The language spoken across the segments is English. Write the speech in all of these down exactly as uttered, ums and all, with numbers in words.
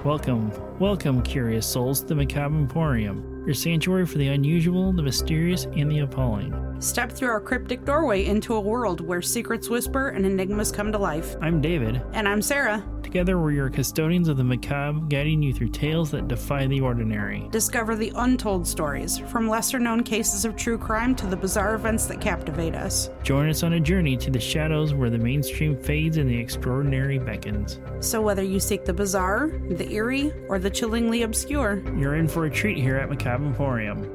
Welcome, welcome, curious souls, to the Macabre Emporium, your sanctuary for the unusual, the mysterious, and the appalling. Step through our cryptic doorway into a world where secrets whisper and enigmas come to life. I'm David. And I'm Sarah. Together, we're your custodians of the macabre, guiding you through tales that defy the ordinary. Discover the untold stories, from lesser-known cases of true crime to the bizarre events that captivate us. Join us on a journey to the shadows where the mainstream fades and the extraordinary beckons. So whether you seek the bizarre, the eerie, or the chillingly obscure, you're in for a treat here at Macabre Emporium.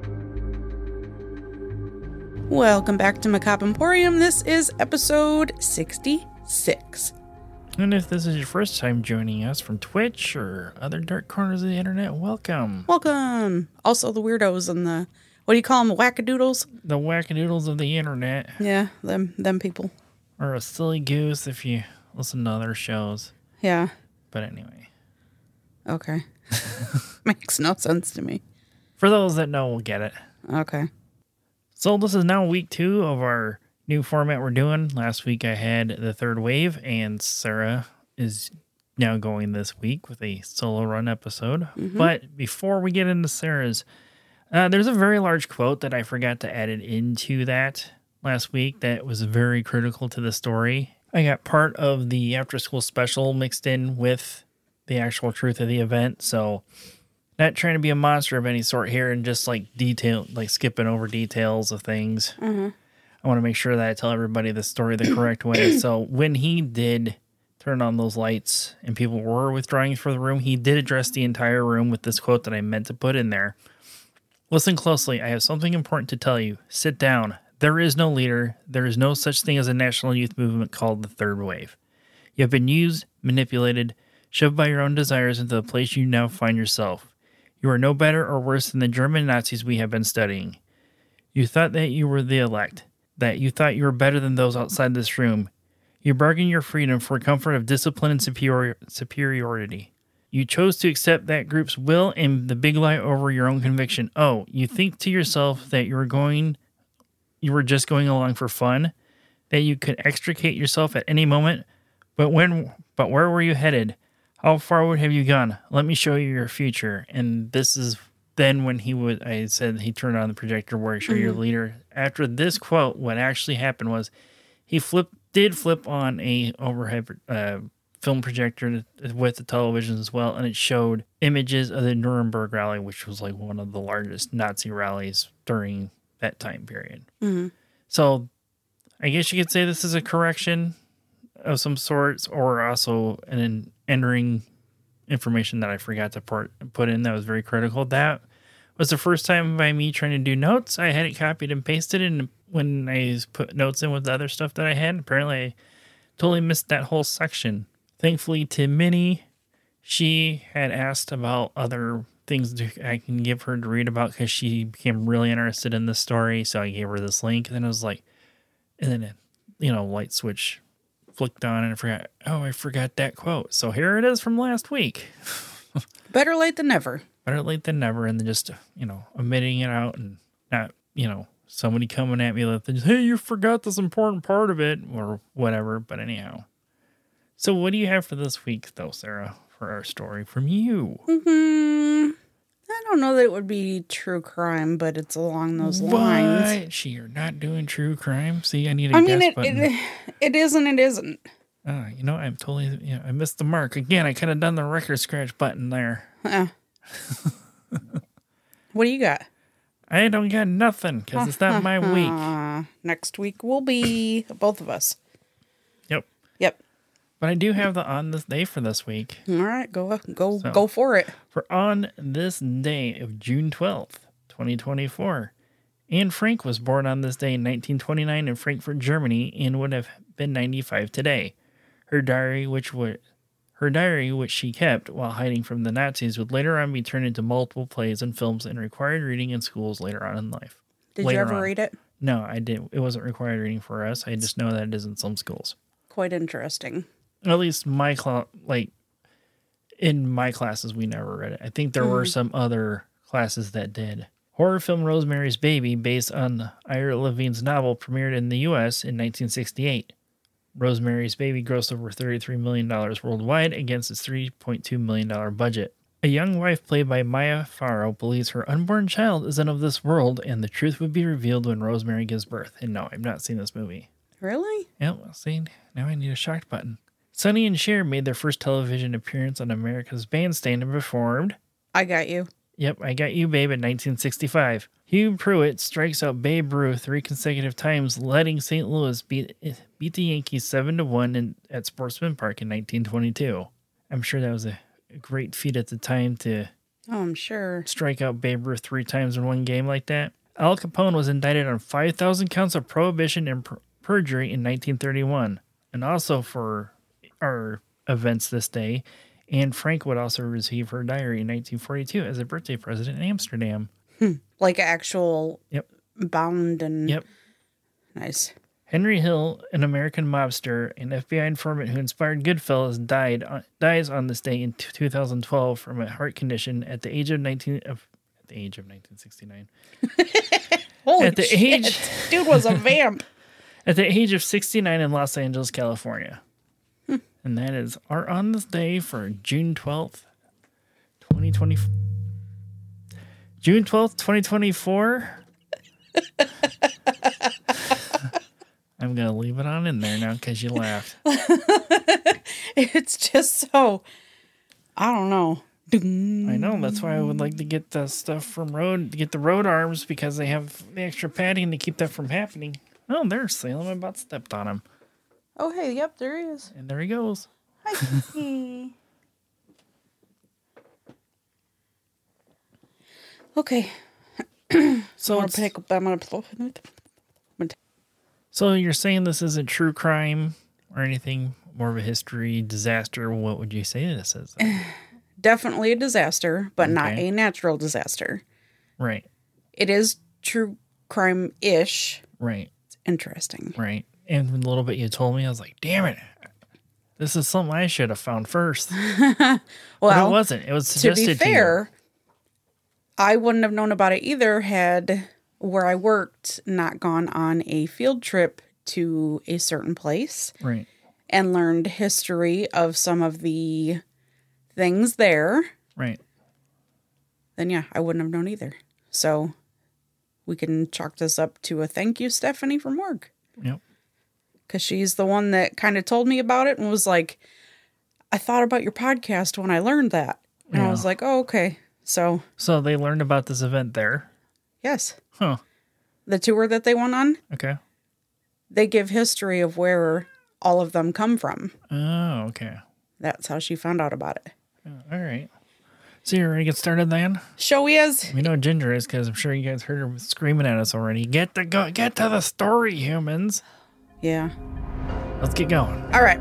Welcome back to Macabre Emporium. This is episode sixty-six. And if this is your first time joining us from Twitch or other dark corners of the internet, welcome. Welcome. Also the weirdos and the, what do you call them, the wackadoodles? The wackadoodles of the internet. Yeah, them them people. Or a silly goose if you listen to other shows. Yeah. But anyway. Okay. Makes no sense to me. For those that know, we'll get it. Okay. So this is now week two of our new format we're doing. Last week I had the third wave, and Sarah is now going this week with a solo run episode. Mm-hmm. But before we get into Sarah's, uh, there's a very large quote that I forgot to add it into that last week that was very critical to the story. I got part of the after school special mixed in with the actual truth of the event, so not trying to be a monster of any sort here and just like detail, like skipping over details of things. Mm-hmm. I want to make sure that I tell everybody the story the correct way. So when he did turn on those lights and people were withdrawing from the room, he did address the entire room with this quote that I meant to put in there. Listen closely. I have something important to tell you. Sit down. There is no leader. There is no such thing as a national youth movement called the Third Wave. You have been used, manipulated, shoved by your own desires into the place you now find yourself. You are no better or worse than the German Nazis we have been studying. You thought that you were the elect, that you thought you were better than those outside this room. You bargained your freedom for comfort of discipline and superior, superiority. You chose to accept that group's will and the big lie over your own conviction. Oh, you think to yourself that you were going, you were just going along for fun, that you could extricate yourself at any moment. But when, but where were you headed? How far would have you gone? Let me show you your future. And this is then when he would, I said he turned on the projector where I show mm-hmm. your leader. After this quote, what actually happened was he flipped, did flip on a overhead uh, film projector with the television as well, and it showed images of the Nuremberg rally, which was like one of the largest Nazi rallies during that time period. Mm-hmm. So I guess you could say this is a correction of some sorts, or also an entering information that I forgot to put in that was very critical. That was the first time by me trying to do notes. I had it copied and pasted, and when I put notes in with the other stuff that I had, apparently I totally missed that whole section. Thankfully to Minnie, she had asked about other things I can give her to read about because she became really interested in this story, so I gave her this link, and then it was like, and then, it, you know, light switch flicked on and I forgot, oh, I forgot that quote. So here it is from last week. Better late than never. Better late than never. And then just, you know, omitting it out and not, you know, somebody coming at me like, hey, you forgot this important part of it or whatever. But anyhow. So what do you have for this week, though, Sarah, for our story from you? Mm-hmm. I don't know that it would be true crime, but it's along those what? lines. She, you're not doing true crime? See, I need a I guess mean, it, button. it, it isn't, it isn't. Oh, you know, I'm totally, you know, I missed the mark. Again, I could have done the record scratch button there. Uh-uh. What do you got? I don't got nothing, because it's not my week. Next week will be both of us. Yep. Yep. But I do have the on this day for this week. All right, go go so, go for it. For on this day of June twelfth, twenty twenty-four, Anne Frank was born on this day in nineteen twenty-nine in Frankfurt, Germany, and would have been ninety-five today. Her diary, which would, her diary, which she kept while hiding from the Nazis, would later on be turned into multiple plays and films and required reading in schools later on in life. Did later you ever on. read it? No, I didn't. It wasn't required reading for us. I just know that it is in some schools. Quite interesting. At least my class, like in my classes, we never read it. I think there mm. were some other classes that did. Horror film Rosemary's Baby, based on Ira Levine's novel, premiered in the U S in nineteen sixty-eight. Rosemary's Baby grossed over thirty-three million dollars worldwide against its three point two million dollars budget. A young wife played by Maya Farrow believes her unborn child isn't of this world, and the truth would be revealed when Rosemary gives birth. And no, I've not seen this movie. Really? Yep, well, see, now I need a shocked button. Sonny and Cher made their first television appearance on America's Bandstand and performed I Got You. Yep, I Got You, Babe in nineteen sixty-five. Hugh Pruitt strikes out Babe Ruth three consecutive times, letting Saint Louis beat beat the Yankees seven to one in, at Sportsman Park in nineteen twenty-two. I'm sure that was a, a great feat at the time to Oh, I'm sure. strike out Babe Ruth three times in one game like that. Al Capone was indicted on five thousand counts of prohibition and per- perjury in nineteen thirty-one. And also for our events this day, Anne Frank would also receive her diary in nineteen forty-two as a birthday present in Amsterdam. Hmm. Like actual Yep. bound and... Yep. Nice. Henry Hill, an American mobster and F B I informant who inspired Goodfellas, died on, dies on this day in two thousand twelve from a heart condition at the age of nineteen of at the age of nineteen sixty-nine. Holy At the shit. age- Dude was a vamp. At the age of sixty-nine in Los Angeles, California. Hmm. And that is our on this day for June twelfth, twenty twenty. June twelfth, twenty twenty-four. I'm going to leave it on in there now because you laughed. It's just so... I don't know. I know. That's why I would like to get the stuff from Road, to get the Road Arms, because they have the extra padding to keep that from happening. Oh, there's Salem. I about stepped on him. Oh, hey, yep, there he is. And there he goes. Hi. Okay. So, I'm it's, gonna pick up. I'm gonna. so you're saying this isn't true crime or anything, more of a history disaster? What would you say this is? Definitely a disaster, but not Okay. a natural disaster. Right, It is true crime-ish. right, It's interesting. right. And a little bit you told me, I was like, damn it. This is something I should have found first. But Well, it wasn't. It was to suggested be to, fair, I wouldn't have known about it either had where I worked not gone on a field trip to a certain place you. Right, and learned history of some of the things there. right. Then yeah, I wouldn't have known either. So we can chalk this up to a thank you, Stephanie from work. Yep. Because she's the one that kind of told me about it and was like, I thought about your podcast when I learned that. And Yeah. I was like, oh, okay. So, So they learned about this event there. yes. Huh. The tour that they went on, Okay. they give history of where all of them come from. Oh, okay. That's how she found out about it. All right. So you're ready to get started then? Show is. We know Ginger is because I'm sure you guys heard her screaming at us already. Get the go, get to the story, humans. Yeah. Let's get going. All right.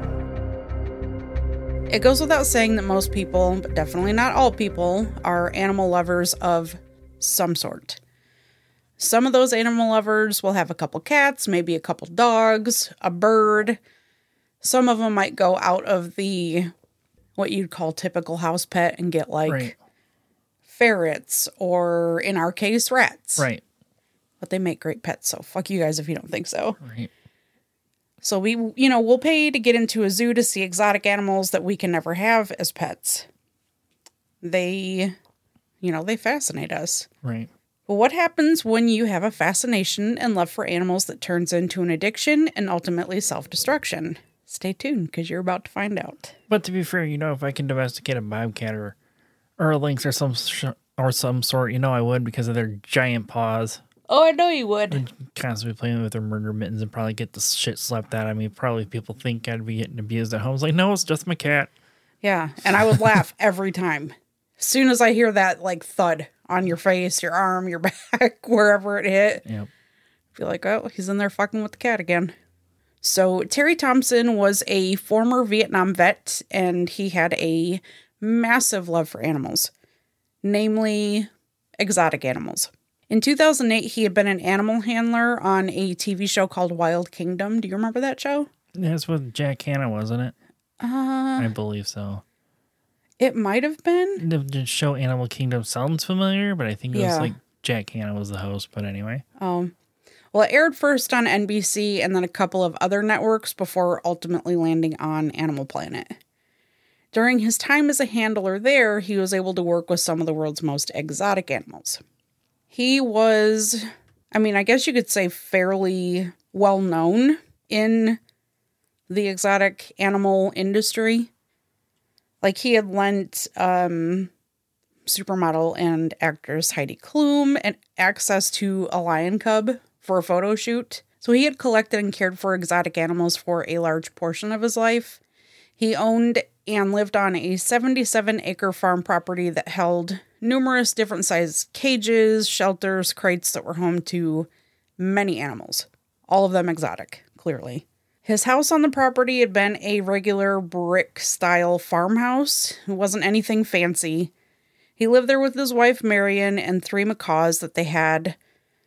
It goes without saying that most people, but definitely not all people, are animal lovers of some sort. Some of those animal lovers will have a couple cats, maybe a couple dogs, a bird. Some of them might go out of the, what you'd call typical house pet and get like Right. ferrets or, in our case, rats. Right. But they make great pets, so fuck you guys if you don't think so. Right. So we, you know, we'll pay to get into a zoo to see exotic animals that we can never have as pets. They, you know, they fascinate us. Right. But what happens when you have a fascination and love for animals that turns into an addiction and ultimately self-destruction? Stay tuned, because you're about to find out. But to be fair, you know, if I can domesticate a bobcat or or a lynx or some sh- or some sort, you know, I would because of their giant paws. Oh, I know you would. Constantly playing with their murder mittens and probably get the shit slapped out of me. Probably people think I'd be getting abused at home. It's like, no, it's just my cat. Yeah, and I would laugh every time. As soon as I hear that, like, thud on your face, your arm, your back, wherever it hit, Yep. I feel like, oh, he's in there fucking with the cat again. So Terry Thompson was a former Vietnam vet, and he had a massive love for animals, namely exotic animals. In two thousand eight, he had been an animal handler on a T V show called Wild Kingdom. Do you remember that show? That's what Jack Hanna, wasn't it? Uh, I believe so. it might have been. The, the show Animal Kingdom sounds familiar, but I think it was Yeah. like Jack Hanna was the host. But anyway. Um, Well, it aired first on N B C and then a couple of other networks before ultimately landing on Animal Planet. During his time as a handler there, he was able to work with some of the world's most exotic animals. He was, I mean, I guess you could say fairly well known in the exotic animal industry. Like, he had lent um, supermodel and actress Heidi Klum and access to a lion cub for a photo shoot. So he had collected and cared for exotic animals for a large portion of his life. He owned and lived on a seventy-seven acre farm property that held numerous different sized cages, shelters, crates that were home to many animals. All of them exotic, clearly. His house on the property had been a regular brick-style farmhouse. It wasn't anything fancy. He lived there with his wife, Marion, and three macaws that they had.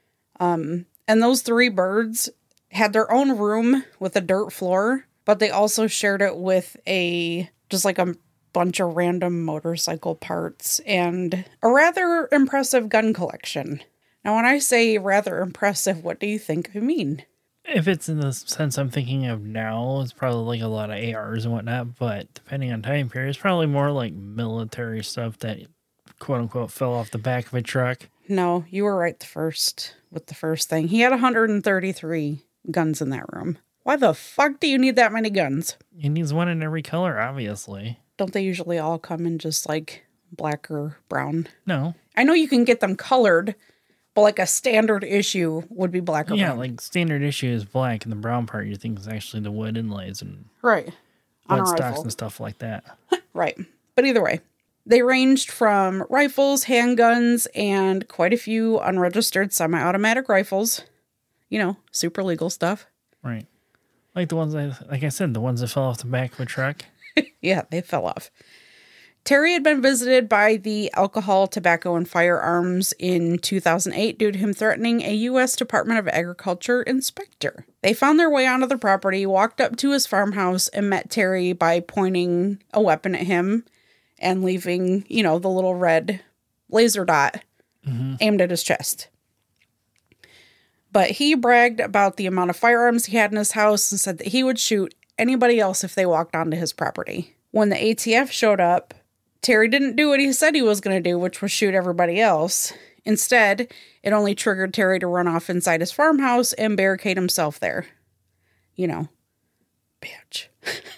Um, and those three birds had their own room with a dirt floor, but they also shared it with a, just like a bunch of random motorcycle parts and a rather impressive gun collection. Now, when I say rather impressive, what do you think I mean? If it's in the sense I'm thinking of now, it's probably like a lot of A Rs and whatnot, but depending on time period, it's probably more like military stuff that quote unquote fell off the back of a truck. No, you were right the first with the first thing. He had one hundred thirty-three guns in that room. Why the fuck do you need that many guns? He needs one in every color, obviously. Don't they usually all come in just like black or brown? No. I know you can get them colored, but like a standard issue would be black or yeah, brown. Yeah, like standard issue is black, and the brown part you think is actually the wood inlays and right. On wood a stocks rifle. and stuff like that. Right. But either way, they ranged from rifles, handguns, and quite a few unregistered semi-automatic rifles. You know, super legal stuff. Right. Like the ones, I, like I said, the ones that fell off the back of a truck. Yeah, they fell off. Terry had been visited by the Alcohol, Tobacco, and Firearms in two thousand eight due to him threatening a U S Department of Agriculture inspector. They found their way onto the property, walked up to his farmhouse, and met Terry by pointing a weapon at him and leaving, you know, the little red laser dot mm-hmm. aimed at his chest. But he bragged about the amount of firearms he had in his house and said that he would shoot anybody else if they walked onto his property. When the A T F showed up, Terry didn't do what he said he was going to do, which was shoot everybody else. Instead, it only triggered Terry to run off inside his farmhouse and barricade himself there. You know, bitch.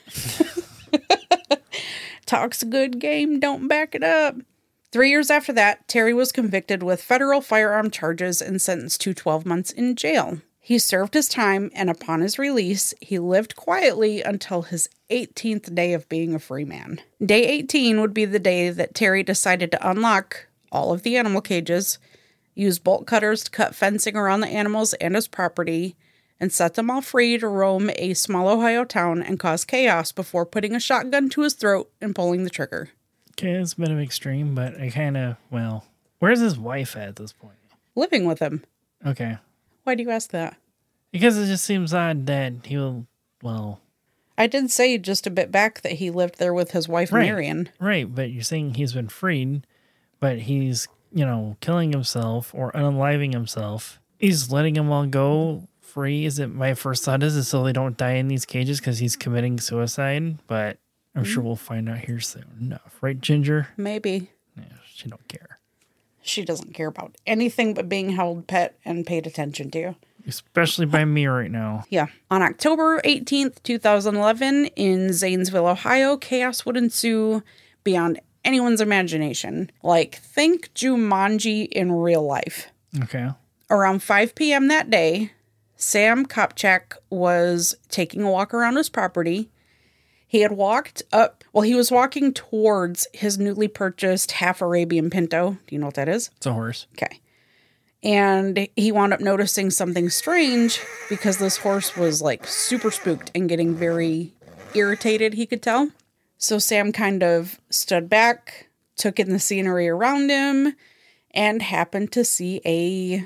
Talks a good game, don't back it up. Three years after that, Terry was convicted with federal firearm charges and sentenced to twelve months in jail. He served his time, and upon his release, he lived quietly until his eighteenth day of being a free man. Day eighteen would be the day that Terry decided to unlock all of the animal cages, use bolt cutters to cut fencing around the animals and his property, and set them all free to roam a small Ohio town and cause chaos before putting a shotgun to his throat and pulling the trigger. Okay, it's a bit of extreme, but I kind of, well, where's his wife at this point? Living with him. Okay. Why do you ask that? Because it just seems odd that he will, well... I did say just a bit back that he lived there with his wife, right, Marion. Right, but you're saying he's been freed, but he's, you know, killing himself or unaliving himself. He's letting them all go free. Is it, my first thought is, is so they don't die in these cages because he's committing suicide, but I'm mm-hmm. sure we'll find out here soon enough. Right, Ginger? Maybe. Yeah, she don't care. She doesn't care about anything but being held pet and paid attention to. Especially by me right now. Yeah. On October eighteenth, twenty eleven, in Zanesville, Ohio, chaos would ensue beyond anyone's imagination. Like, think Jumanji in real life. Okay. Around five p.m. that day, Sam Kopchak was taking a walk around his property. He had walked up, well, he was walking towards his newly purchased half Arabian Pinto. Do you know what that is? It's a horse. Okay. And he wound up noticing something strange because this horse was like super spooked and getting very irritated, he could tell. So Sam kind of stood back, took in the scenery around him, and happened to see a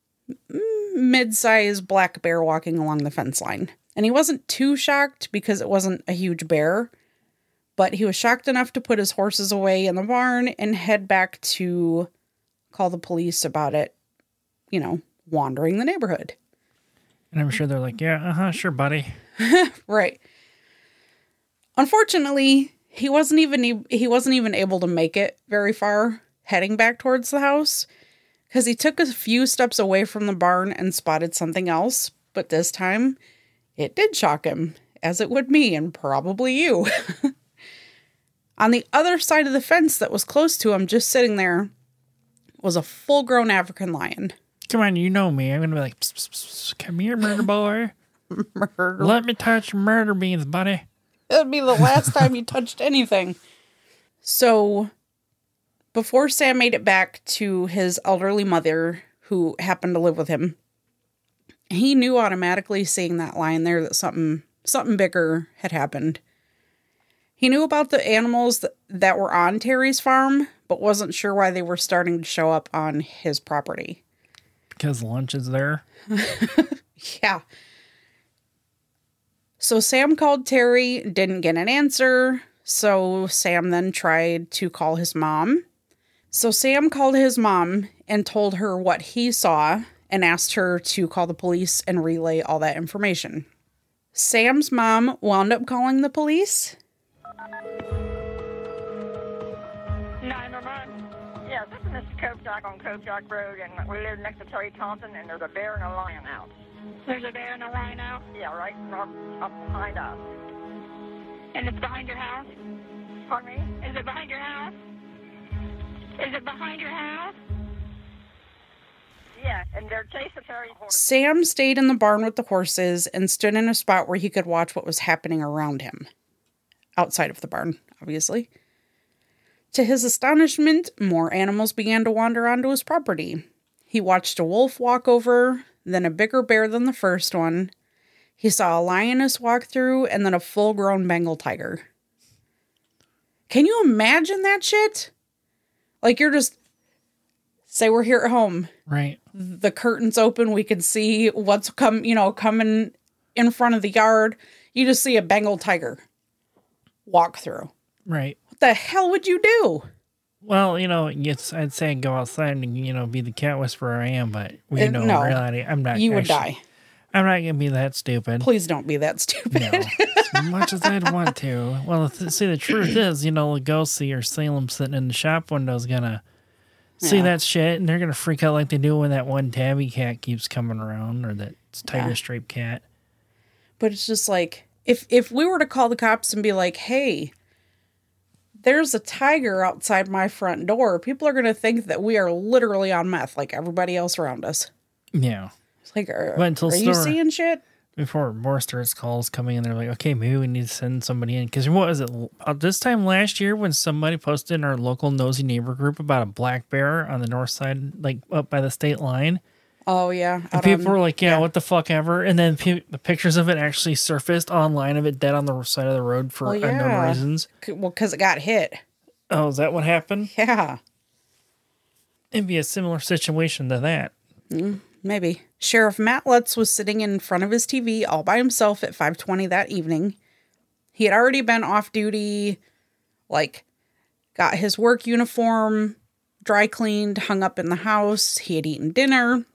mid-sized black bear walking along the fence line. And he wasn't too shocked because it wasn't a huge bear, but he was shocked enough to put his horses away in the barn and head back to call the police about it, you know, wandering the neighborhood. And I'm sure they're like, yeah, uh-huh, sure, buddy. Right. Unfortunately, he wasn't even he wasn't even able to make it very far heading back towards the house because he took a few steps away from the barn and spotted something else, but this time it did shock him, as it would me and probably you. On the other side of the fence that was close to him, just sitting there, was a full-grown African lion. Come on, you know me. I'm going to be like, psst, psst, psst, come here, murder boy. Murder. Let me touch your murder beans, buddy. It'd be the last time you touched anything. So, before Sam made it back to his elderly mother, who happened to live with him, he knew automatically, seeing that lion there, that something something bigger had happened. He knew about the animals that, that were on Terry's farm, but wasn't sure why they were starting to show up on his property. Because lunch is there? Yeah. So Sam called Terry, didn't get an answer. So Sam then tried to call his mom. So Sam called his mom and told her what he saw and asked her to call the police and relay all that information. Sam's mom wound up calling the police. nine one one. Yeah, this is Mister Kovac on Kovac Road, and we live next to Terry Thompson, and there's a bear and a lion out. There's a bear and a lion out? Yeah, right up, up behind us. And it's behind your house? Pardon me? Is it behind your house? Is it behind your house? Yeah, and they're chasing Terry horse. Sam stayed in the barn with the horses and stood in a spot where he could watch what was happening around him. Outside of the barn, obviously. To his astonishment, more animals began to wander onto his property. He watched a wolf walk over, then a bigger bear than the first one. He saw a lioness walk through, and then a full-grown Bengal tiger. Can you imagine that shit? Like, you're just... Say we're here at home. Right. The curtains open, we can see what's come, you know, coming in front of the yard. You just see a Bengal tiger walk through. Right. What the hell would you do? Well, you know, it's, I'd say go outside and, you know, be the cat whisperer I am, but, you Uh, know, no. in reality, I'm not. You would actually- die. I'm not going to be that stupid. Please don't be that stupid. No. As much as I'd want to. Well, th- see, the truth is, you know, Lugosi or Salem sitting in the shop window is going to see Yeah. that shit, and they're going to freak out like they do when that one tabby cat keeps coming around, or that tiger Yeah. striped cat. But it's just like, if if we were to call the cops and be like, hey, there's a tiger outside my front door, people are going to think that we are literally on meth like everybody else around us. Yeah. It's like, are, But until are you store- seeing shit? Before more starts calls coming in, they're like, okay, maybe we need to send somebody in. Because what was it? About this time last year when somebody posted in our local nosy neighbor group about a black bear on the north side, like up by the state line. Oh, yeah. And out people on- were like, yeah, what the fuck ever. And then pe- the pictures of it actually surfaced online of it dead on the side of the road for Well, unknown yeah. reasons. C- Well, because it got hit. Oh, is that what happened? Yeah, It'd be a similar situation to that. maybe. Sheriff Matt Lutz was sitting in front of his T V all by himself at five twenty that evening. He had already been off duty, like, got his work uniform dry cleaned, hung up in the house. He had eaten dinner.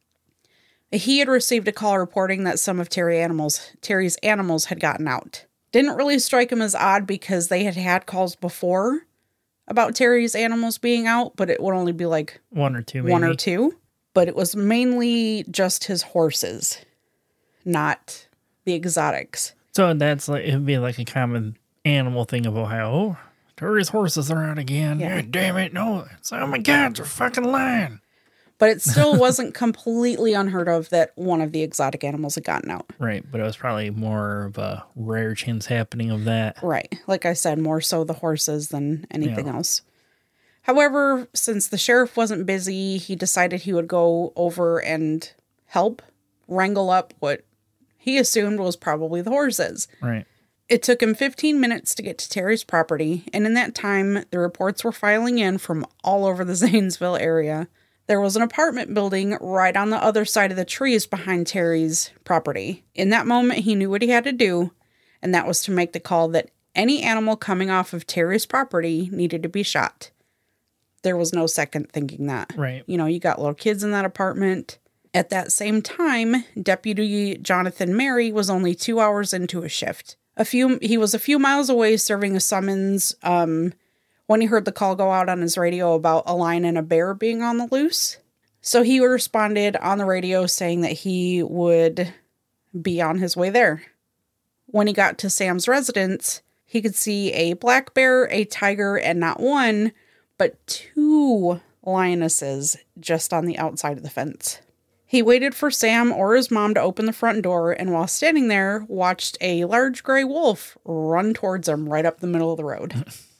He had received a call reporting that some of Terry animals, Terry's animals had gotten out. Didn't really strike him as odd because they had had calls before about Terry's animals being out, but it would only be like One or two, maybe. one or two. But it was mainly just his horses, not the exotics. So that's like, it'd be like a common animal thing of Ohio. Oh, Terry's horses are out again. Yeah. Yeah, damn it. No, it's, oh my God, they're fucking lying. But it still wasn't completely unheard of that one of the exotic animals had gotten out. Right, but it was probably more of a rare chance happening of that. Right. Like I said, more so the horses than anything Yeah. else. However, since the sheriff wasn't busy, he decided he would go over and help wrangle up what he assumed was probably the horses. Right. It took him fifteen minutes to get to Terry's property, and in that time, the reports were filing in from all over the Zanesville area. There was an apartment building right on the other side of the trees behind Terry's property. In that moment, he knew what he had to do, and that was to make the call that any animal coming off of Terry's property needed to be shot. There was no second thinking that. Right. You know, you got little kids in that apartment. At that same time, Deputy Jonathan Mary was only two hours into a shift. A few, he was a few miles away serving a summons um, when he heard the call go out on his radio about a lion and a bear being on the loose. So he responded on the radio saying that he would be on his way there. When he got to Sam's residence, he could see a black bear, a tiger, and not one, but two lionesses just on the outside of the fence. He waited for Sam or his mom to open the front door, and while standing there, watched a large gray wolf run towards him right up the middle of the road.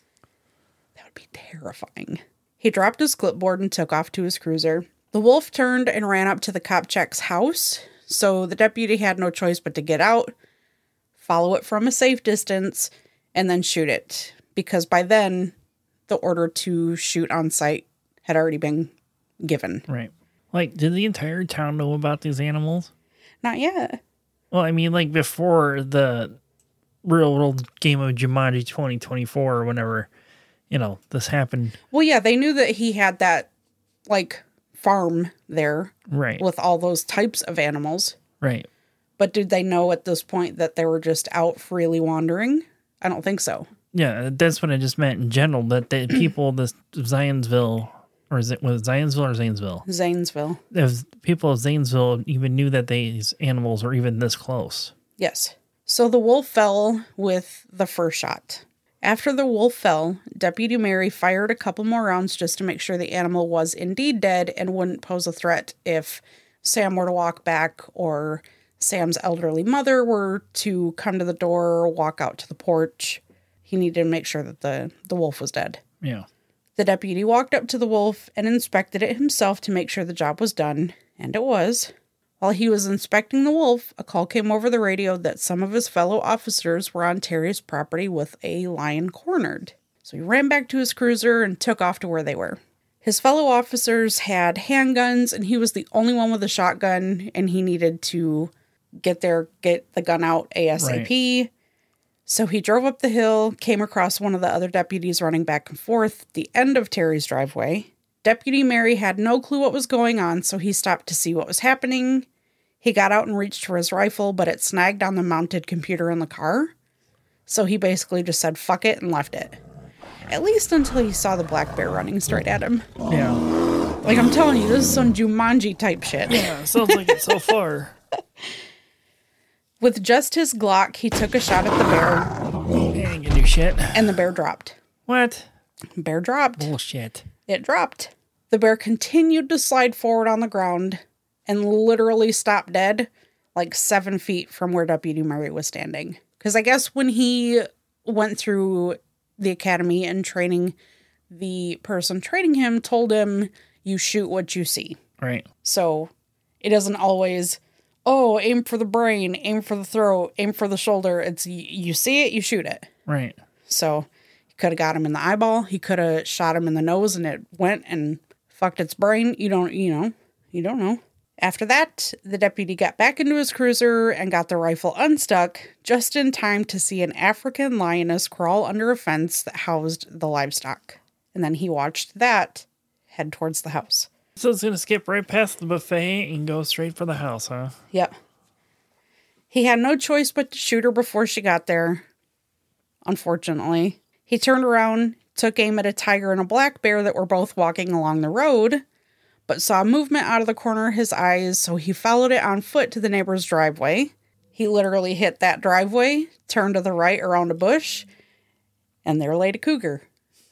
That would be terrifying. He dropped his clipboard and took off to his cruiser. The wolf turned and ran up to the Kopchak's house, so the deputy had no choice but to get out, follow it from a safe distance, and then shoot it, because by then, the order to shoot on sight had already been given. Right. Like, did the entire town know about these animals? Not yet. Well, I mean, like, before the real world game of Jumanji twenty twenty-four or whenever, you know, this happened. Well, yeah, they knew that he had that, like, farm there. Right. With all those types of animals. Right. But did they know at this point that they were just out freely wandering? I don't think so. Yeah, that's what I just meant in general, that the people of this Zionsville, or is it, was it Zionsville or Zanesville? Zanesville. If people of Zanesville even knew that these animals were even this close. Yes. So the wolf fell with the first shot. After the wolf fell, Deputy Mary fired a couple more rounds just to make sure the animal was indeed dead and wouldn't pose a threat if Sam were to walk back or Sam's elderly mother were to come to the door or walk out to the porch. He needed to make sure that the, the wolf was dead. Yeah. The deputy walked up to the wolf and inspected it himself to make sure the job was done, and it was. While he was inspecting the wolf, a call came over the radio that some of his fellow officers were on Terry's property with a lion cornered. So he ran back to his cruiser and took off to where they were. His fellow officers had handguns, and he was the only one with a shotgun, and he needed to get there, get the gun out ASAP. Right. So he drove up the hill, came across one of the other deputies running back and forth at the end of Terry's driveway. Deputy Mary had no clue what was going on, so he stopped to see what was happening. He got out and reached for his rifle, but it snagged on the mounted computer in the car. So he basically just said, fuck it, and left it. At least until he saw the black bear running straight at him. Yeah. Like, I'm telling you, this is some Jumanji type shit. Yeah, sounds like it so far. With just his Glock, he took a shot at the bear. He ain't gonna do shit. And the bear dropped. What? Bear dropped. Bullshit. It dropped. The bear continued to slide forward on the ground and literally stopped dead like seven feet from where Deputy Murray was standing. Because I guess when he went through the academy and training, the person training him told him, you shoot what you see. Right. So it doesn't always, oh, aim for the brain, aim for the throat, aim for the shoulder. It's you see it, you shoot it. Right. So he could have got him in the eyeball. He could have shot him in the nose and it went and fucked its brain. You don't, you know, you don't know. After that, the deputy got back into his cruiser and got the rifle unstuck just in time to see an African lioness crawl under a fence that housed the livestock. And then he watched that head towards the house. So it's going to skip right past the buffet and go straight for the house, huh? Yep. He had no choice but to shoot her before she got there, unfortunately. He turned around, took aim at a tiger and a black bear that were both walking along the road, but saw movement out of the corner of his eyes, so he followed it on foot to the neighbor's driveway. He literally hit that driveway, turned to the right around a bush, and there lay a cougar.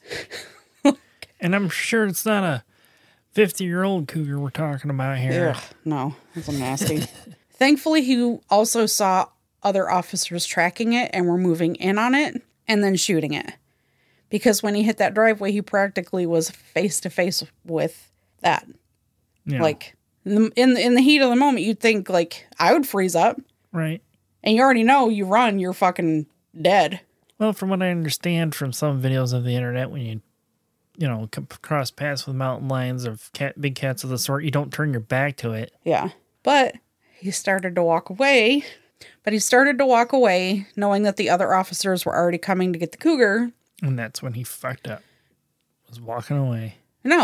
And I'm sure it's not a fifty-year-old cougar we're talking about here. Ugh, no, that's nasty. Thankfully, he also saw other officers tracking it and were moving in on it and then shooting it. Because when he hit that driveway, he practically was face-to-face with that. Yeah. Like, in the, in the, in the heat of the moment, you'd think, like, I would freeze up. Right. And you already know, you run, you're fucking dead. Well, from what I understand from some videos of the internet, when you, you know, cross paths with mountain lions or cat, big cats of the sort, you don't turn your back to it. Yeah. But he started to walk away. But he started to walk away, knowing that the other officers were already coming to get the cougar. And that's when he fucked up. Was walking away. No.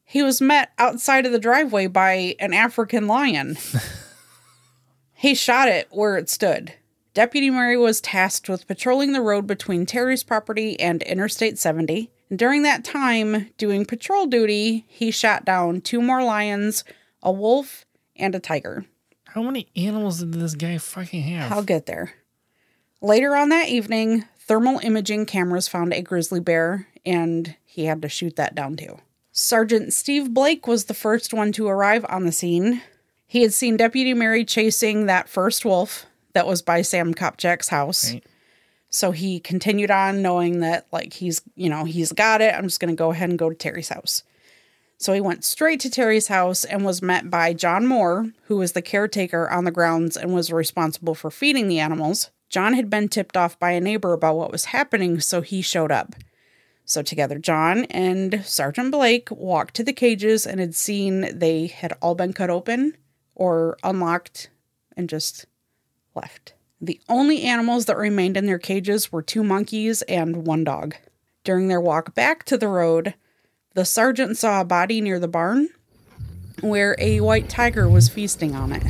he was met outside of the driveway by an African lion. He shot it where it stood. Deputy Murray was tasked with patrolling the road between Terry's property and Interstate seventy. And during that time, doing patrol duty, he shot down two more lions, a wolf, and a tiger. How many animals did this guy fucking have? I'll get there. Later on that evening, thermal imaging cameras found a grizzly bear, and he had to shoot that down too. Sergeant Steve Blake was the first one to arrive on the scene. He had seen Deputy Murray chasing that first wolf that was by Sam Kopchak's house. Right. So he continued on knowing that, like, he's, you know, he's got it. I'm just going to go ahead and go to Terry's house. So he went straight to Terry's house and was met by John Moore, who was the caretaker on the grounds and was responsible for feeding the animals. John had been tipped off by a neighbor about what was happening, so he showed up. So together, John and Sergeant Blake walked to the cages and had seen they had all been cut open or unlocked and just left. The only animals that remained in their cages were two monkeys and one dog. During their walk back to the road, the sergeant saw a body near the barn where a white tiger was feasting on it.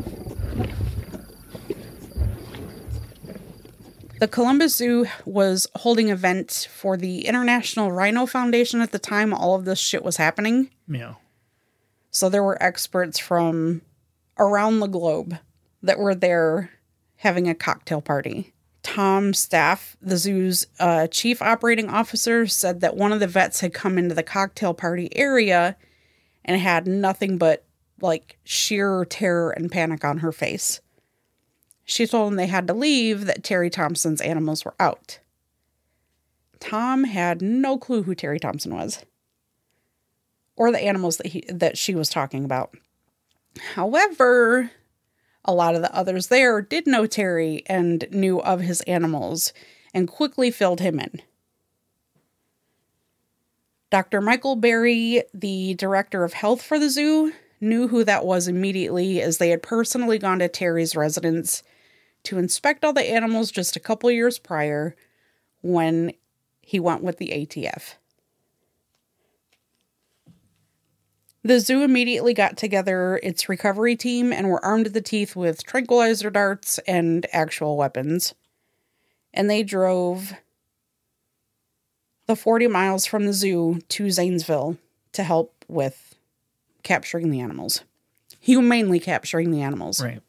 The Columbus Zoo was holding an event for the International Rhino Foundation at the time all of this shit was happening. Yeah. So there were experts from around the globe that were there having a cocktail party. Tom Staff, the zoo's uh, chief operating officer, said that one of the vets had come into the cocktail party area and had nothing but, like, sheer terror and panic on her face. She told them they had to leave, that Terry Thompson's animals were out. Tom had no clue who Terry Thompson was, or the animals that he that she was talking about. However, a lot of the others there did know Terry and knew of his animals and quickly filled him in. Doctor Michael Berry, the director of health for the zoo, knew who that was immediately, as they had personally gone to Terry's residence to inspect all the animals just a couple years prior when he went with the A T F. The zoo immediately got together its recovery team and were armed to the teeth with tranquilizer darts and actual weapons. And they drove the forty miles from the zoo to Zanesville to help with capturing the animals. Humanely capturing the animals. Right.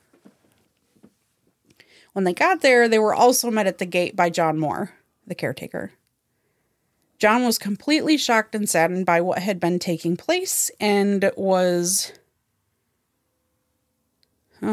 When they got there, they were also met at the gate by John Moore, the caretaker. John was completely shocked and saddened by what had been taking place and was... Huh.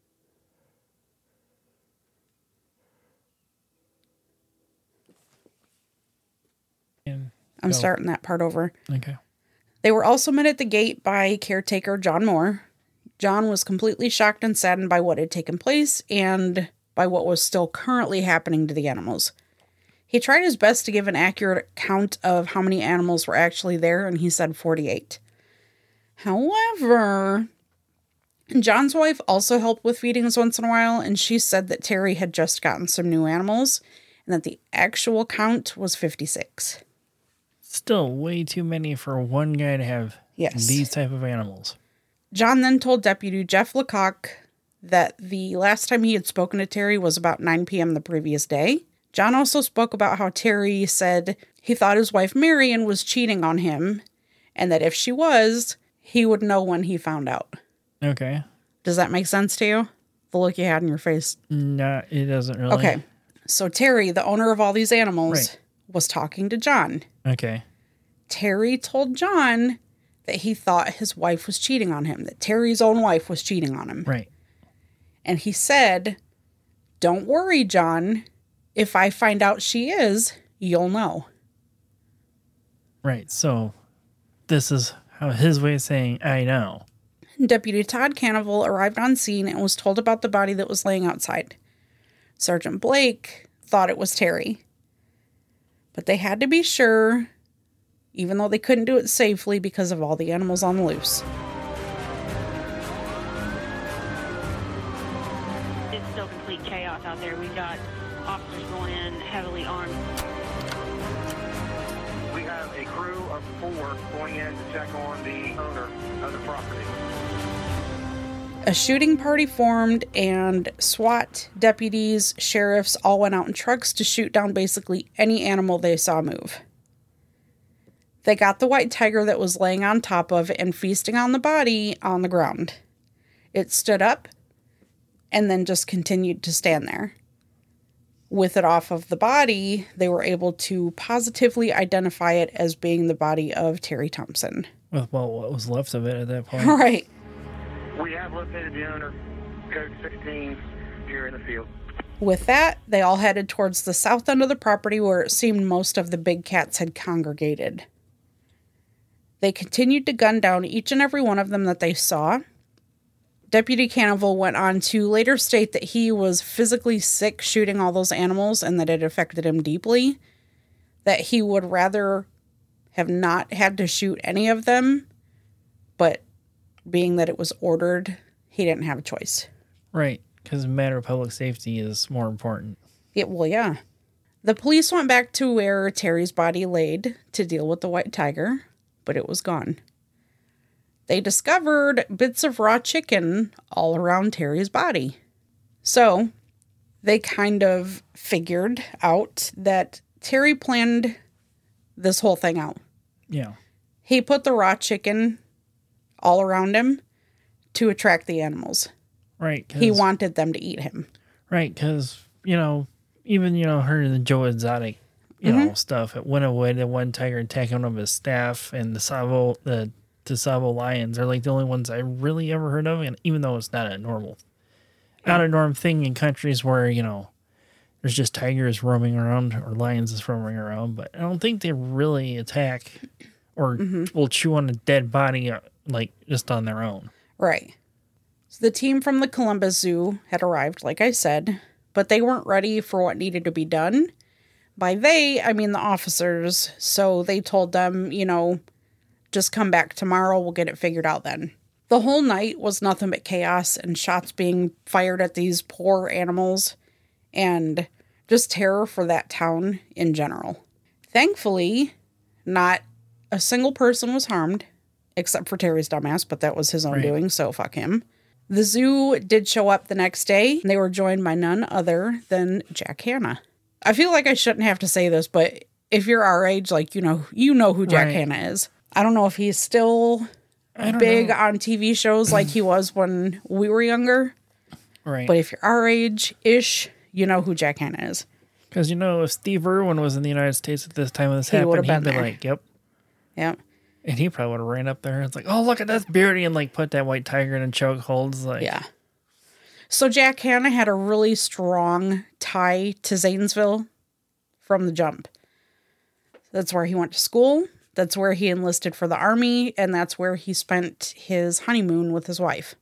I'm Go. starting that part over. Okay. They were also met at the gate by caretaker John Moore. John was completely shocked and saddened by what had taken place and by what was still currently happening to the animals. He tried his best to give an accurate count of how many animals were actually there, and he said forty-eight. However, John's wife also helped with feedings once in a while, and she said that Terry had just gotten some new animals, and that the actual count was fifty-six. Still way too many for one guy to have yes. these type of animals. John then told Deputy Jeff Lecoq that the last time he had spoken to Terry was about nine p.m. the previous day. John also spoke about how Terry said he thought his wife Marion was cheating on him, and that if she was, he would know when he found out. Okay. Does that make sense to you? The look you had in your face? No, it doesn't really. Okay. So Terry, the owner of all these animals, right. was talking to John. Okay. Terry told John that he thought his wife was cheating on him, that Terry's own wife was cheating on him. Right. And he said, "Don't worry, John. If I find out she is, you'll know." Right. So this is how his way of saying, I know. Deputy Todd Cannavale arrived on scene and was told about the body that was laying outside. Sergeant Blake thought it was Terry. But they had to be sure, even though they couldn't do it safely because of all the animals on the loose. It's still complete chaos out there. We've got officers going in heavily armed. We have a crew of four going in to check on the owner of the property. A shooting party formed, and SWAT, deputies, sheriffs all went out in trucks to shoot down basically any animal they saw move. They got the white tiger that was laying on top of and feasting on the body on the ground. It stood up and then just continued to stand there. With it off of the body, they were able to positively identify it as being the body of Terry Thompson. With, well, what was left of it at that point. Right. We have located the owner, code sixteen, here in the field. With that, they all headed towards the south end of the property where it seemed most of the big cats had congregated. They continued to gun down each and every one of them that they saw. Deputy Cannavale went on to later state that he was physically sick shooting all those animals and that it affected him deeply. That he would rather have not had to shoot any of them, but being that it was ordered, he didn't have a choice. Right, because the matter of public safety is more important. It, well, yeah. The police went back to where Terry's body laid to deal with the white tiger, but it was gone. They discovered bits of raw chicken all around Terry's body. So, they kind of figured out that Terry planned this whole thing out. Yeah. He put the raw chicken all around him to attract the animals. Right. He wanted them to eat him. Right, because, you know, even, you know, her and the Joe Exotic, you Mm-hmm. know, stuff, it went away. The one tiger attacking one of his staff, and the Savo, the DeSavo lions are like the only ones I really ever heard of, and even though it's not a normal, not a norm thing in countries where, you know, there's just tigers roaming around or lions is roaming around, but I don't think they really attack or Mm-hmm. will chew on a dead body uh, like just on their own. Right. So the team from the Columbus Zoo had arrived, like I said, but they weren't ready for what needed to be done. By they, I mean the officers. So they told them, you know, just come back tomorrow. We'll get it figured out then. The whole night was nothing but chaos and shots being fired at these poor animals and just terror for that town in general. Thankfully, not a single person was harmed, except for Terry's dumbass, but that was his own Right. doing, so fuck him. The zoo did show up the next day, and they were joined by none other than Jack Hanna. I feel like I shouldn't have to say this, but if you're our age, like, you know, you know who Jack Right. Hanna is. I don't know if he's still I don't big know. on T V shows like he was when we were younger, Right. but if you're our age-ish, you know who Jack Hanna is. Because, you know, if Steve Irwin was in the United States at this time of this He happened, would've he'd been be there. like, yep. Yep. And he probably would have ran up there. It's like, oh, look at that beauty, and like put that white tiger in a chokehold. It's like, Yeah. So Jack Hanna had a really strong tie to Zanesville from the jump. That's where he went to school. That's where he enlisted for the army. And that's where he spent his honeymoon with his wife.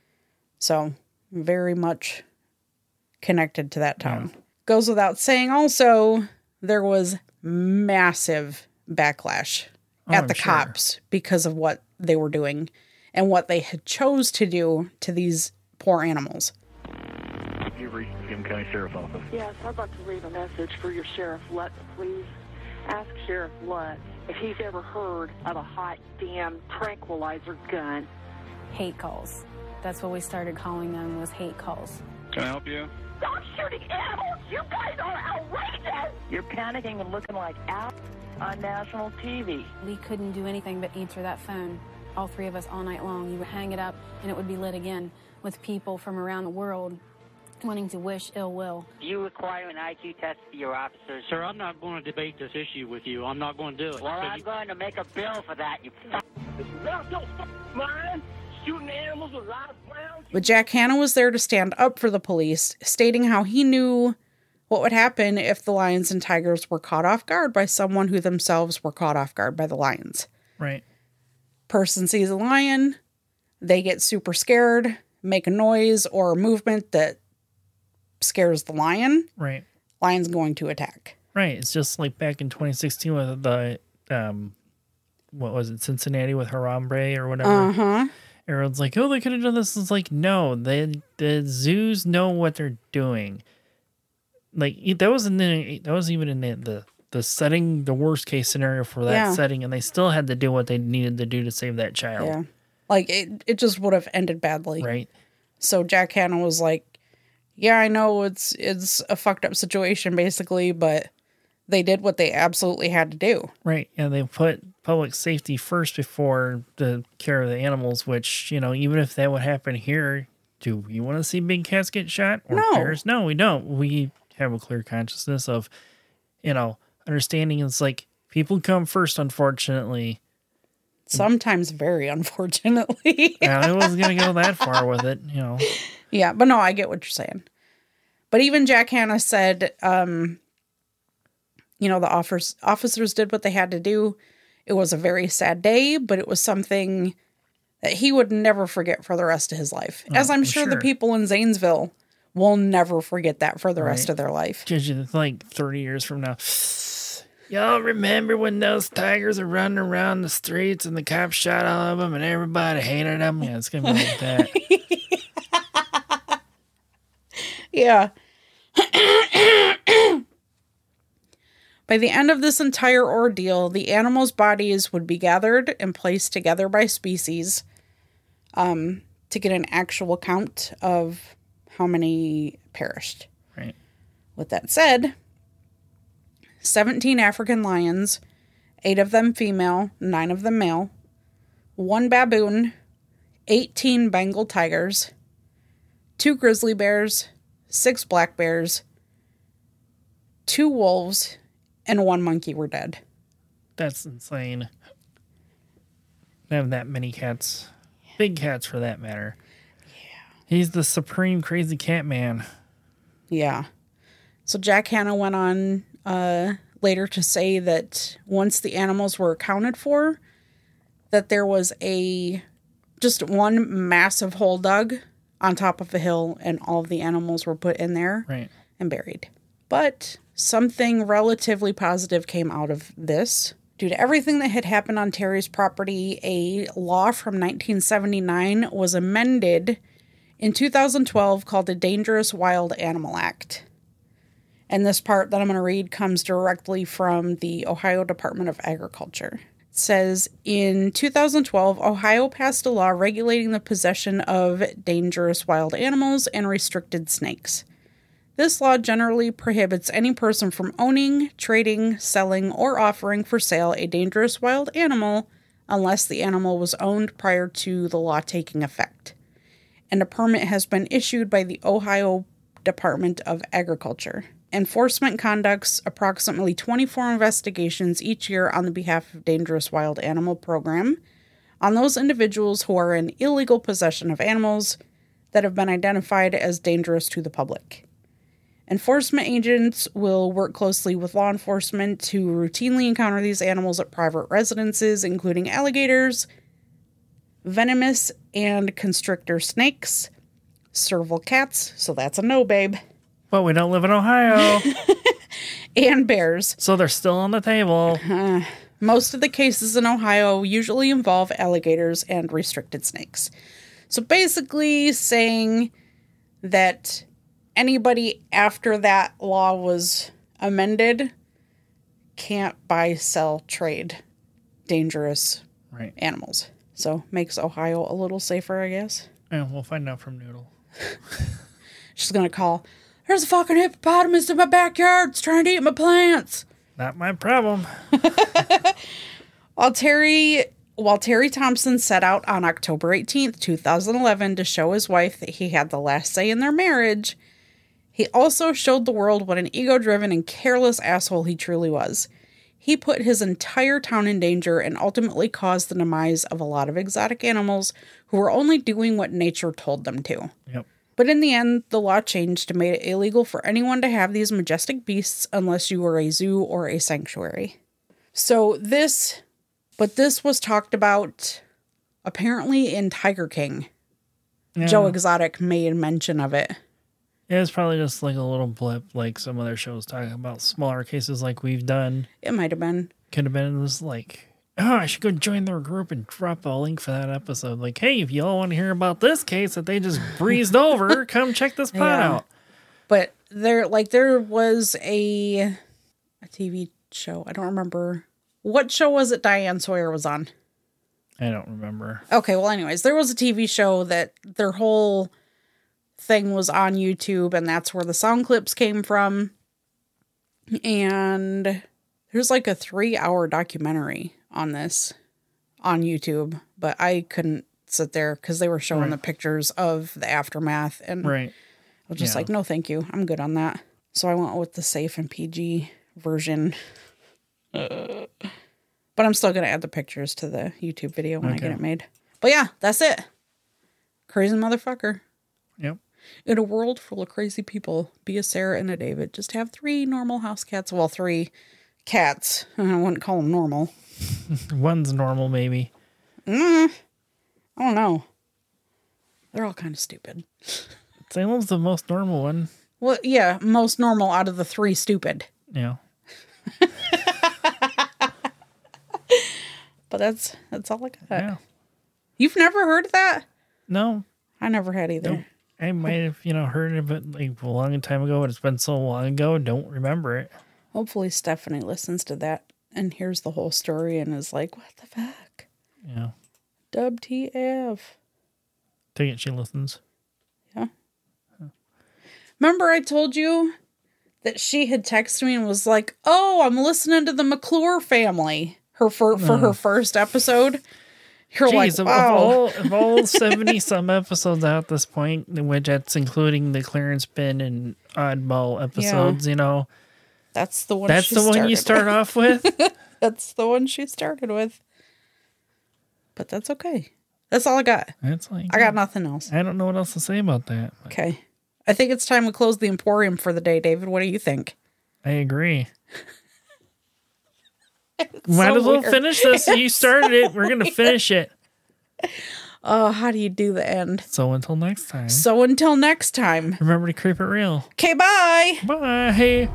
So very much connected to that town. Goes without saying also, there was massive backlash Oh, at I'm the sure. cops because of what they were doing and what they had chose to do to these poor animals. You've reached the Jim County Sheriff's Office. Yes, I'd like to leave a message for your Sheriff Lutz, please. Ask Sheriff Lutz if he's ever heard of a hot damn tranquilizer gun. Hate calls. That's what we started calling them, was hate calls. Can I help you? Stop shooting animals! You guys are outrageous! You're panicking and looking like out on national T V. We couldn't do anything but answer that phone, all three of us all night long. You would hang it up and it would be lit again with people from around the world wanting to wish ill will. Do you require an I Q test for your officers? Sir, I'm not going to debate this issue with you. I'm not going to do it. Well, Because I'm you- going to make a bill for that, you f***. Not your mine. Shooting animals with live rounds. But Jack Hanna was there to stand up for the police, stating how he knew what would happen if the lions and tigers were caught off guard by someone who themselves were caught off guard by the lions. Right. Person sees a lion, they get super scared, make a noise or a movement that scares the lion. Right. Lion's going to attack. Right. It's just like back in twenty sixteen with the, um, what was it, Cincinnati with Harambe or whatever. Uh-huh. Everyone's like, oh, they could have done this. It's like, no, they, the zoos know what they're doing. Like, that was in the, that was even in the, the the setting, the worst case scenario for that Yeah. setting, and they still had to do what they needed to do to save that child. Yeah. Like, it, it just would have ended badly. Right. So Jack Hanna was like, yeah, I know it's it's a fucked up situation, basically, but they did what they absolutely had to do. Right. And they put public safety first before the care of the animals, which, you know, even if that would happen here, do we want to see big cats get shot? Or No. bears? No, we don't. We have a clear consciousness of, you know, understanding it's like people come first, unfortunately. Sometimes very unfortunately. Yeah, I wasn't going to go that far with it, you know. Yeah, but no, I get what you're saying. But even Jack Hanna said, um, you know, the officers, officers did what they had to do. It was a very sad day, but it was something that he would never forget for the rest of his life. Oh, As I'm I'm sure, the sure. people in Zanesville will never forget that for the rest Right. of their life. Because you like thirty years from now, y'all remember when those tigers are running around the streets and the cops shot all of them and everybody hated them? Yeah, it's going to be like that. Yeah. By the end of this entire ordeal, the animals' bodies would be gathered and placed together by species um, to get an actual count of how many perished. Right. With that said, seventeen African lions, eight of them female, nine of them male, one baboon, eighteen Bengal tigers, two grizzly bears, six black bears, two wolves, and one monkey were dead. That's insane. To have that many cats. Big cats, for that matter. Yeah. He's the supreme crazy cat man. Yeah. So Jack Hanna went on uh, later to say that once the animals were accounted for, that there was a just one massive hole dug on top of a hill, and all of the animals were put in there Right. and buried. But something relatively positive came out of this. Due to everything that had happened on Terry's property, a law from nineteen seventy-nine was amended in two thousand twelve called the Dangerous Wild Animal Act. And this part that I'm going to read comes directly from the Ohio Department of Agriculture. It says, in two thousand twelve, Ohio passed a law regulating the possession of dangerous wild animals and restricted snakes. This law generally prohibits any person from owning, trading, selling, or offering for sale a dangerous wild animal unless the animal was owned prior to the law taking effect, and a permit has been issued by the Ohio Department of Agriculture. Enforcement conducts approximately twenty-four investigations each year on the behalf of Dangerous Wild Animal Program on those individuals who are in illegal possession of animals that have been identified as dangerous to the public. Enforcement agents will work closely with law enforcement to routinely encounter these animals at private residences, including alligators, venomous and constrictor snakes, serval cats, so that's a no, babe, But we don't live in Ohio. and bears. So they're still on the table. Uh, most of the cases in Ohio usually involve alligators and restricted snakes. So basically saying that anybody after that law was amended can't buy, sell, trade dangerous Right. animals. So makes Ohio a little safer, I guess. Yeah, we'll find out from Noodle. She's gonna call, there's a fucking hippopotamus in my backyard. It's trying to eat my plants. Not my problem. While Terry while Terry Thompson set out on October eighteenth, two thousand eleven to show his wife that he had the last say in their marriage, he also showed the world what an ego-driven and careless asshole he truly was. He put his entire town in danger and ultimately caused the demise of a lot of exotic animals who were only doing what nature told them to. Yep. But in the end, the law changed and made it illegal for anyone to have these majestic beasts unless you were a zoo or a sanctuary. So this, but this was talked about apparently in Tiger King. Yeah. Joe Exotic made mention of it. Yeah, it's probably just like a little blip, like some other shows talking about smaller cases like we've done. It might have been. Could have been, it was like, oh, I should go join their group and drop a link for that episode. Like, hey, if y'all want to hear about this case that they just breezed over, come check this pod Yeah. out. But there, like, there was a a T V show. I don't remember. What show was it Diane Sawyer was on? I don't remember. Okay, well, anyways, there was a T V show that their whole thing was on YouTube, and that's where the sound clips came from. And there's like a three-hour documentary on this on YouTube, but I couldn't sit there because they were showing right. the pictures of the aftermath, and right. I was just yeah. like, no, thank you. I'm good on that. So I went with the safe and P G version. Uh, but I'm still going to add the pictures to the YouTube video when okay. I get it made. But yeah, that's it. Crazy motherfucker. Yep. In a world full of crazy people, be a Sarah and a David. Just have three normal house cats. Well, three cats. I wouldn't call them normal. One's normal, maybe. Mm, I don't know. They're all kind of stupid. Salem's the most normal one. Well, yeah, most normal out of the three stupid. Yeah. But that's that's all I got. Yeah. You've never heard of that? No. I never had either. Nope. I might have, you know, heard of it like a long time ago, but it's been so long ago, I don't remember it. Hopefully Stephanie listens to that and hears the whole story and is like, what the fuck? Yeah. W T F. Take it she listens. Yeah. Huh. Remember I told you that she had texted me and was like, oh, I'm listening to the McClure family her for, for her first episode. You're Jeez, like, wow. Of all, of all seventy-some episodes out at this point, in which that's including the Clarence Bin and Oddball episodes, yeah. you know. That's the one That's she the one you start with. off with? That's the one she started with. But that's okay. That's all I got. That's like, I got nothing else. I don't know what else to say about that. But. Okay. I think it's time we close the Emporium for the day, David. What do you think? I agree. It's Might so as well weird. finish this. You started it. We're going to finish it. Oh, how do you do the end? So until next time. So until next time. Remember to creep it real. Okay, bye. Bye.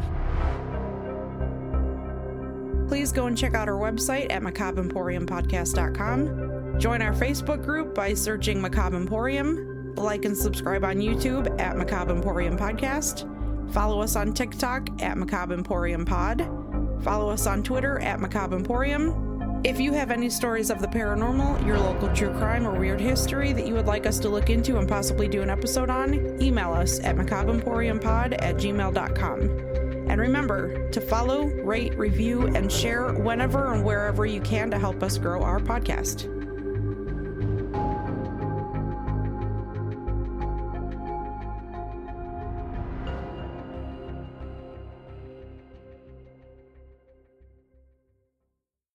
Please go and check out our website at macabre emporium podcast dot com. Join our Facebook group by searching Macabre Emporium. Like and subscribe on YouTube at Macabre Emporium Podcast. Follow us on TikTok at Macabre Emporium Pod. Follow us on Twitter at Macabre Emporium. If you have any stories of the paranormal, your local true crime, or weird history that you would like us to look into and possibly do an episode on, email us at macabre emporium pod at gmail dot com. And remember to follow, rate, review, and share whenever and wherever you can to help us grow our podcast.